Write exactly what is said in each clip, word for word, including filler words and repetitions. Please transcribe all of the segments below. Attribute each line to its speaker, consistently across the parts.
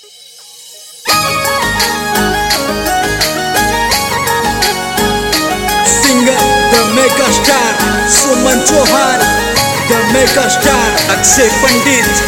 Speaker 1: Mega star Suman Chauhan, the mega star Akshay Pandit.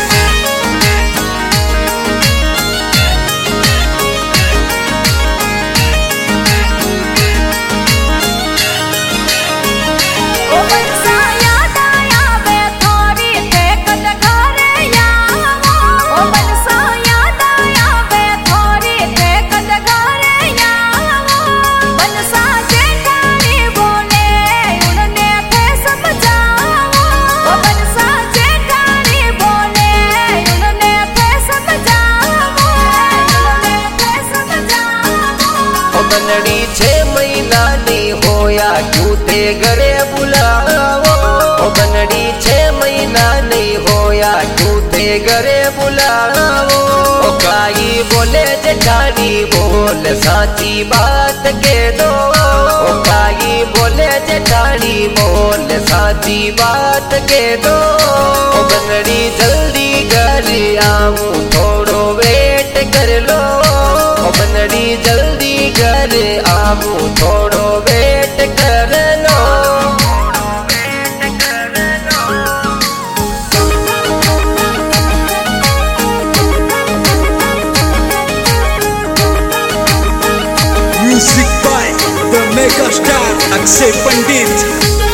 Speaker 2: बनड़ी छे महीना नहीं होया क्यों ते घरे बुलावो। ओ बनड़ी छे महीना नहीं होया क्यों ते घरे बुलावो। ओ काई बोले जेठानी बोल साची बात के दो। ओ काई बोले जेठानी बोल साची बात के दो। ओ बनड़ी जल्दी घरे आऊं थोड़ो वेट कर लो। ओ बनड़ी जल्दी घर आऊं थोड़ो वेट कर लो।
Speaker 1: Music by the mega star Akshay Pandit.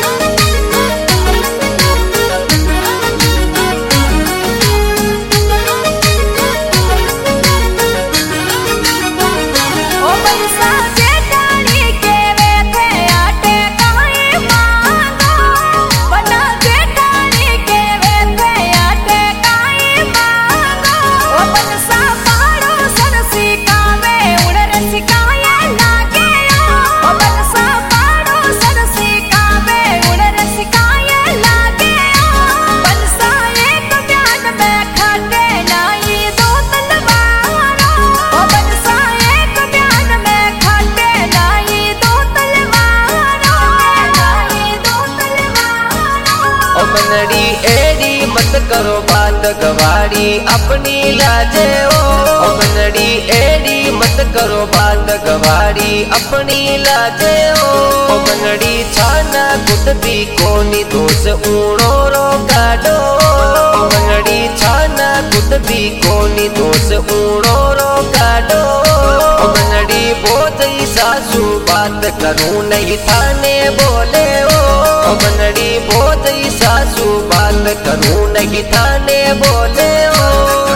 Speaker 2: बनड़ी एड़ी मत करो बात गवारी अपनी लाजे ओ। बनड़ी एड़ी मत करो बात गवारी अपनी लाजे ओ। बनड़ी छाना कुट भी कोनी दोष ऊणो रो काडो। बनड़ी छाना कुट भी कोनी दोष ऊणो रो काडो। बनड़ी बोझई सासू बात करूं नहीं थाने बोले ओ। बनड़ी बोझई सासू बात करूं नहीं थाने बोले ओ।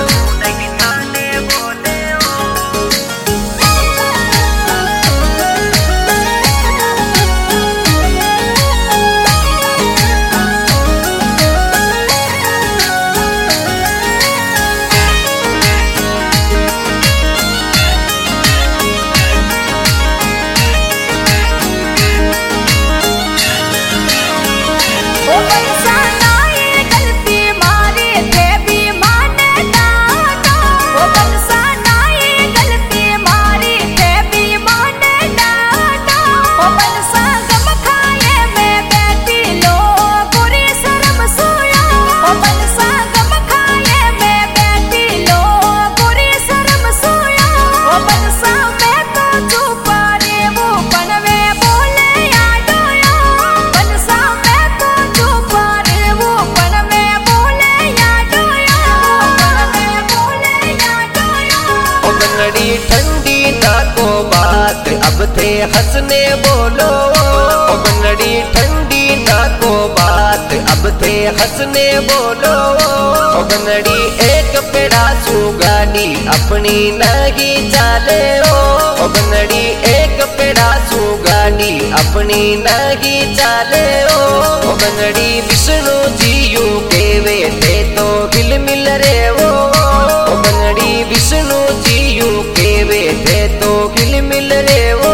Speaker 2: ठंडी ना को बात अब थे हंसने बोलो। ओ बनड़ी ठंडी ना को बात अब थे हंसने बोलो। ओ बनड़ी एक पेड़ा सुगानी अपनी नहीं चाले ओ। ओ बनड़ी एक पेड़ा सुगानी अपनी नहीं चाले ओ। ओ बनड़ी विष्णु जी यू केवे थे तो हिल मिल रे वो। ओ बनड़ी विष्णु जी यू केवे थे तो हिल मिल रे वो।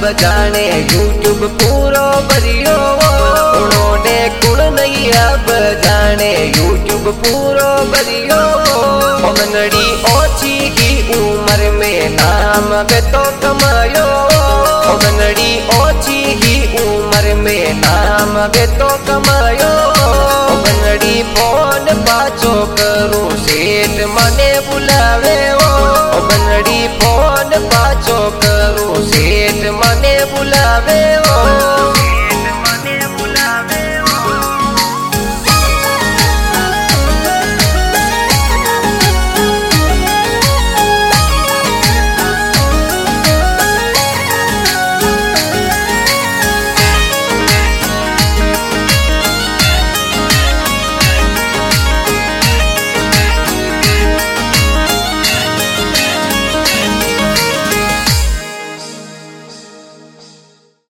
Speaker 2: अब जाने यूट्यूब पूरो भरियो उन्होंने कुण नहीं अब जाने यूट्यूब पूरो भरियो मनड़ी ओछी की उम्र में नाम गे तो कमायो मनड़ी ओछी की उम्र में नाम गे तो कमायो मनड़ी फोन पाछो करूं सेठ मने बुलावे